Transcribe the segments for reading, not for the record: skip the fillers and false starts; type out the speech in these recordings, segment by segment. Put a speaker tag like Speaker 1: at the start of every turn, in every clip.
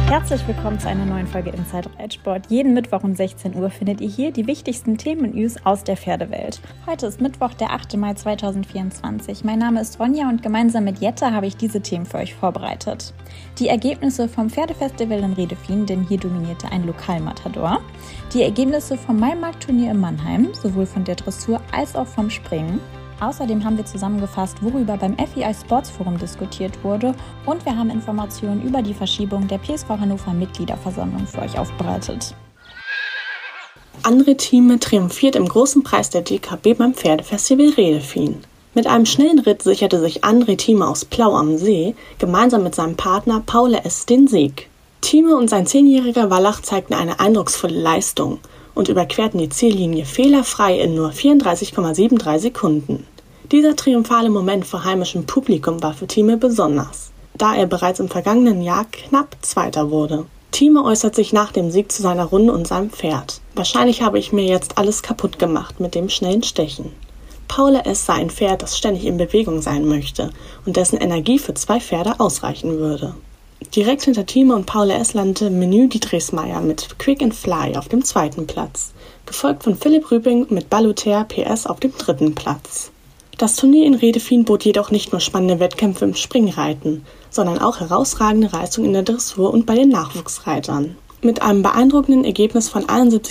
Speaker 1: Herzlich willkommen zu einer neuen Folge Inside Reitsport. Jeden Mittwoch um 16 Uhr findet ihr hier die wichtigsten Themen und News aus der Pferdewelt. Heute ist Mittwoch, der 8. Mai 2024. Mein Name ist Ronja und gemeinsam mit Jette habe ich diese Themen für euch vorbereitet. Die Ergebnisse vom Pferdefestival in Redefien, denn hier dominierte ein Lokalmatador. Die Ergebnisse vom Maimarkt-Turnier in Mannheim, sowohl von der Dressur als auch vom Springen. Außerdem haben wir zusammengefasst, worüber beim FEI Sports Forum diskutiert wurde, und wir haben Informationen über die Verschiebung der PSV Hannover Mitgliederversammlung für euch aufbereitet.
Speaker 2: André Thieme triumphiert im großen Preis der DKB beim Pferdefestival Redefien. Mit einem schnellen Ritt sicherte sich André Thieme aus Plau am See gemeinsam mit seinem Partner Paul S. den Sieg. Thieme und sein 10-jähriger Wallach zeigten eine eindrucksvolle Leistung und überquerten die Ziellinie fehlerfrei in nur 34,73 Sekunden. Dieser triumphale Moment vor heimischem Publikum war für Thieme besonders, da er bereits im vergangenen Jahr knapp Zweiter wurde. Thieme äußert sich nach dem Sieg zu seiner Runde und seinem Pferd. Wahrscheinlich habe ich mir jetzt alles kaputt gemacht mit dem schnellen Stechen. Paul S. sei ein Pferd, das ständig in Bewegung sein möchte und dessen Energie für 2 Pferde ausreichen würde. Direkt hinter Thieme und Paul S. landete Menü Dietrichsmeier mit Quick and Fly auf dem 2. Platz, gefolgt von Philipp Rübing mit Balloter PS auf dem 3. Platz. Das Turnier in Redefien bot jedoch nicht nur spannende Wettkämpfe im Springreiten, sondern auch herausragende Leistungen in der Dressur und bei den Nachwuchsreitern. Mit einem beeindruckenden Ergebnis von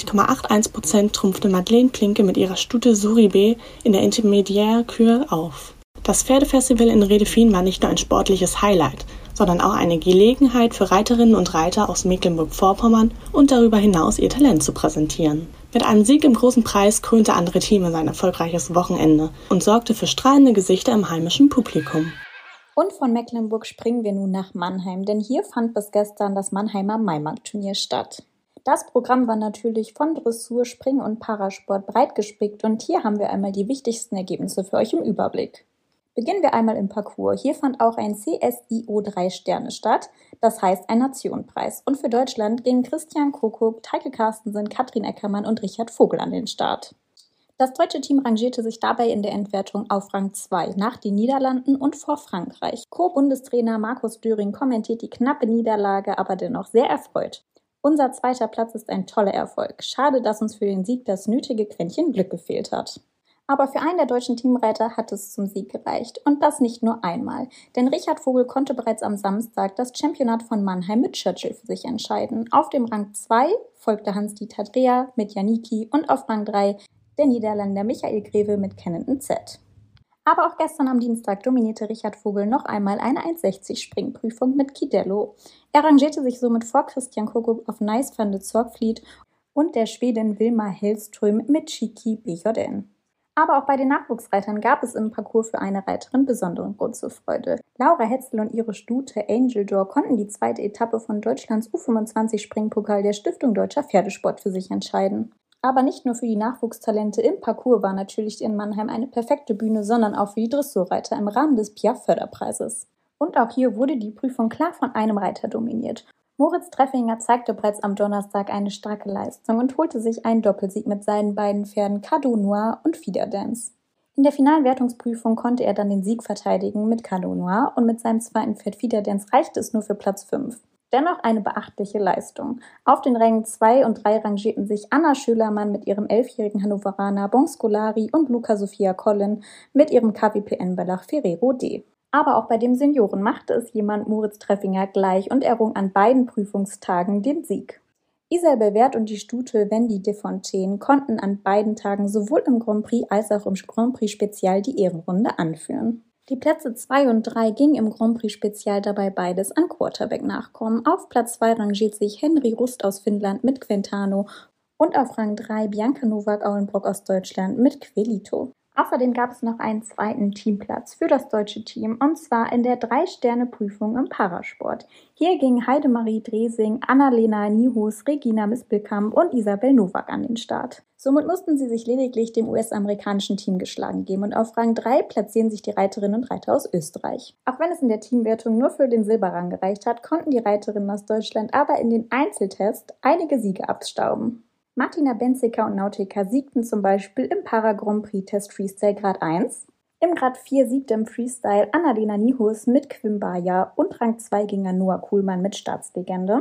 Speaker 2: 71,81% trumpfte Madeleine Klinke mit ihrer Stute Suribé in der Intermediaire-Kür auf. Das Pferdefestival in Redefien war nicht nur ein sportliches Highlight, sondern auch eine Gelegenheit für Reiterinnen und Reiter aus Mecklenburg-Vorpommern und darüber hinaus ihr Talent zu präsentieren. Mit einem Sieg im großen Preis krönte André Thieme sein erfolgreiches Wochenende und sorgte für strahlende Gesichter im heimischen Publikum.
Speaker 1: Und von Mecklenburg springen wir nun nach Mannheim, denn hier fand bis gestern das Mannheimer Maimarkt-Turnier statt. Das Programm war natürlich von Dressur, Springen und Parasport breit gespickt und hier haben wir einmal die wichtigsten Ergebnisse für euch im Überblick. Beginnen wir einmal im Parcours. Hier fand auch ein CSIO 3 Sterne statt, das heißt ein Nationenpreis. Und für Deutschland gingen Christian Krokop, Teike Carstensen, Katrin Eckermann und Richard Vogel an den Start. Das deutsche Team rangierte sich dabei in der Endwertung auf Rang 2 nach den Niederlanden und vor Frankreich. Co-Bundestrainer Markus Döring kommentiert die knappe Niederlage, aber dennoch sehr erfreut. Unser 2. Platz ist ein toller Erfolg. Schade, dass uns für den Sieg das nötige Quäntchen Glück gefehlt hat. Aber für einen der deutschen Teamreiter hat es zum Sieg gereicht. Und das nicht nur einmal. Denn Richard Vogel konnte bereits am Samstag das Championat von Mannheim mit Churchill für sich entscheiden. Auf dem Rang 2 folgte Hans-Dieter Dreher mit Janiki und auf Rang 3 der Niederländer Michael Greve mit Kennenden Z. Aber auch gestern am Dienstag dominierte Richard Vogel noch einmal eine 1,60 Springprüfung mit Kidello. Er rangierte sich somit vor Christian Kokup auf Nice van de Zorgvliet und der Schwedin Wilma Hellström mit Chiki BJN. Aber auch bei den Nachwuchsreitern gab es im Parcours für eine Reiterin besonderen Grund zur Freude. Laura Hetzel und ihre Stute Angel Door konnten die 2. Etappe von Deutschlands U25-Springpokal der Stiftung Deutscher Pferdesport für sich entscheiden. Aber nicht nur für die Nachwuchstalente im Parcours war natürlich in Mannheim eine perfekte Bühne, sondern auch für die Dressurreiter im Rahmen des Piaf-Förderpreises. Und auch hier wurde die Prüfung klar von einem Reiter dominiert. Moritz Treffinger zeigte bereits am Donnerstag eine starke Leistung und holte sich einen Doppelsieg mit seinen beiden Pferden Cadeau Noir und Feeder Dance. In der finalen Wertungsprüfung konnte er dann den Sieg verteidigen mit Cadeau Noir und mit seinem 2. Pferd Feeder Dance reichte es nur für Platz 5. Dennoch eine beachtliche Leistung. Auf den Rängen 2 und 3 rangierten sich Anna Schölermann mit ihrem 11-jährigen Hannoveraner Bon Scolari und Luca Sophia Collin mit ihrem KWPN Bellach Ferrero D. Aber auch bei dem Senioren machte es jemand Moritz Treffinger gleich und errung an beiden Prüfungstagen den Sieg. Isabel Wert und die Stute Wendy Defontaine konnten an beiden Tagen sowohl im Grand Prix als auch im Grand Prix Spezial die Ehrenrunde anführen. Die Plätze 2 und 3 gingen im Grand Prix Spezial dabei beides an Quarterback-Nachkommen. Auf Platz 2 rangiert sich Henry Rust aus Finnland mit Quentano und auf Rang 3 Bianca Nowak-Auenbrock aus Deutschland mit Quelito. Außerdem gab es noch einen 2. Teamplatz für das deutsche Team, und zwar in der 3-Sterne-Prüfung im Parasport. Hier gingen Heidemarie Dresing, Annalena Nihus, Regina Mispelkamp und Isabel Nowak an den Start. Somit mussten sie sich lediglich dem US-amerikanischen Team geschlagen geben und auf Rang 3 platzieren sich die Reiterinnen und Reiter aus Österreich. Auch wenn es in der Teamwertung nur für den Silberrang gereicht hat, konnten die Reiterinnen aus Deutschland aber in den Einzeltests einige Siege abstauben. Martina Benziger und Nautica siegten zum Beispiel im Para-Grand Prix Test Freestyle Grad 1. Im Grad 4 siegte im Freestyle Annalena Nihus mit Quimbaya und Rang 2 ging an Noah Kuhlmann mit Staatslegende.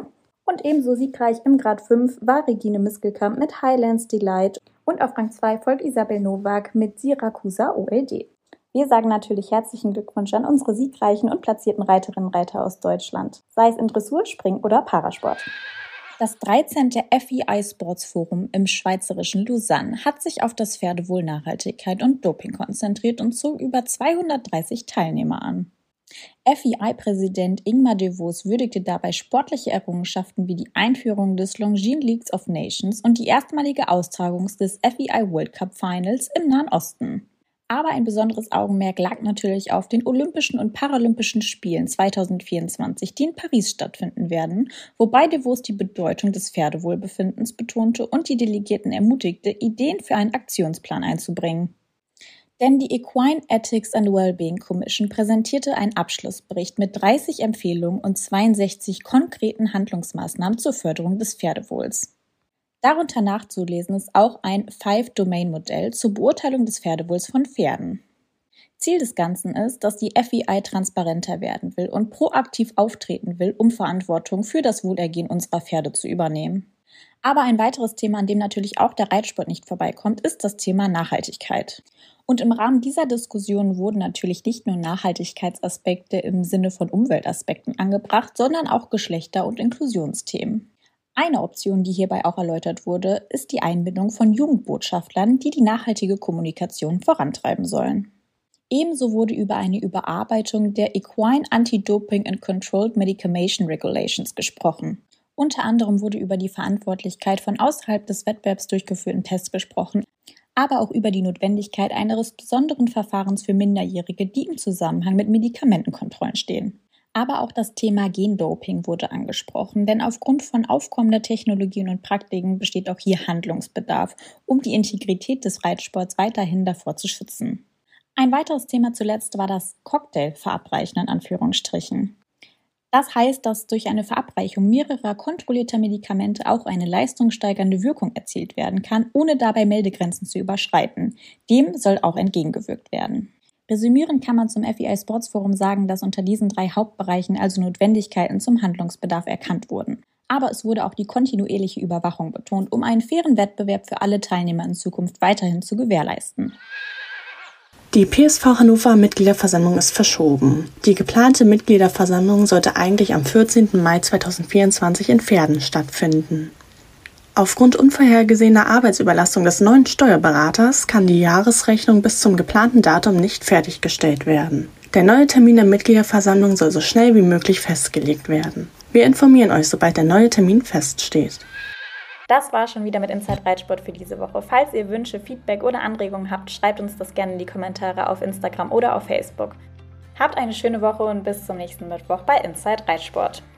Speaker 1: Und ebenso siegreich im Grad 5 war Regine Miskelkamp mit Highlands Delight und auf Rang 2 folgt Isabel Nowak mit Siracusa OLD. Wir sagen natürlich herzlichen Glückwunsch an unsere siegreichen und platzierten Reiterinnen und Reiter aus Deutschland, sei es in Dressur, Spring oder Parasport. Das 13. FEI Sports Forum im schweizerischen Lausanne hat sich auf das Pferdewohl, Nachhaltigkeit und Doping konzentriert und zog über 230 Teilnehmer an. FEI-Präsident Ingmar de Vos würdigte dabei sportliche Errungenschaften wie die Einführung des Longines League of Nations und die erstmalige Austragung des FEI World Cup Finals im Nahen Osten. Aber ein besonderes Augenmerk lag natürlich auf den Olympischen und Paralympischen Spielen 2024, die in Paris stattfinden werden, wobei de Vos die Bedeutung des Pferdewohlbefindens betonte und die Delegierten ermutigte, Ideen für einen Aktionsplan einzubringen. Denn die Equine Ethics and Wellbeing Commission präsentierte einen Abschlussbericht mit 30 Empfehlungen und 62 konkreten Handlungsmaßnahmen zur Förderung des Pferdewohls. Darunter nachzulesen ist auch ein 5-Domain-Modell zur Beurteilung des Pferdewohls von Pferden. Ziel des Ganzen ist, dass die FEI transparenter werden will und proaktiv auftreten will, um Verantwortung für das Wohlergehen unserer Pferde zu übernehmen. Aber ein weiteres Thema, an dem natürlich auch der Reitsport nicht vorbeikommt, ist das Thema Nachhaltigkeit. Und im Rahmen dieser Diskussion wurden natürlich nicht nur Nachhaltigkeitsaspekte im Sinne von Umweltaspekten angebracht, sondern auch Geschlechter- und Inklusionsthemen. Eine Option, die hierbei auch erläutert wurde, ist die Einbindung von Jugendbotschaftlern, die die nachhaltige Kommunikation vorantreiben sollen. Ebenso wurde über eine Überarbeitung der Equine Anti-Doping and Controlled Medication Regulations gesprochen. Unter anderem wurde über die Verantwortlichkeit von außerhalb des Wettbewerbs durchgeführten Tests gesprochen, aber auch über die Notwendigkeit eines besonderen Verfahrens für Minderjährige, die im Zusammenhang mit Medikamentenkontrollen stehen. Aber auch das Thema Gendoping wurde angesprochen, denn aufgrund von aufkommender Technologien und Praktiken besteht auch hier Handlungsbedarf, um die Integrität des Reitsports weiterhin davor zu schützen. Ein weiteres Thema zuletzt war das Cocktail-Verabreichen in Anführungsstrichen. Das heißt, dass durch eine Verabreichung mehrerer kontrollierter Medikamente auch eine leistungssteigernde Wirkung erzielt werden kann, ohne dabei Meldegrenzen zu überschreiten. Dem soll auch entgegengewirkt werden. Resümierend kann man zum FEI Sports Forum sagen, dass unter diesen 3 Hauptbereichen also Notwendigkeiten zum Handlungsbedarf erkannt wurden. Aber es wurde auch die kontinuierliche Überwachung betont, um einen fairen Wettbewerb für alle Teilnehmer in Zukunft weiterhin zu gewährleisten.
Speaker 2: Die PSV Hannover Mitgliederversammlung ist verschoben. Die geplante Mitgliederversammlung sollte eigentlich am 14. Mai 2024 in Verden stattfinden. Aufgrund unvorhergesehener Arbeitsüberlastung des neuen Steuerberaters kann die Jahresrechnung bis zum geplanten Datum nicht fertiggestellt werden. Der neue Termin der Mitgliederversammlung soll so schnell wie möglich festgelegt werden. Wir informieren euch, sobald der neue Termin feststeht.
Speaker 1: Das war schon wieder mit Inside Reitsport für diese Woche. Falls ihr Wünsche, Feedback oder Anregungen habt, schreibt uns das gerne in die Kommentare auf Instagram oder auf Facebook. Habt eine schöne Woche und bis zum nächsten Mittwoch bei Inside Reitsport.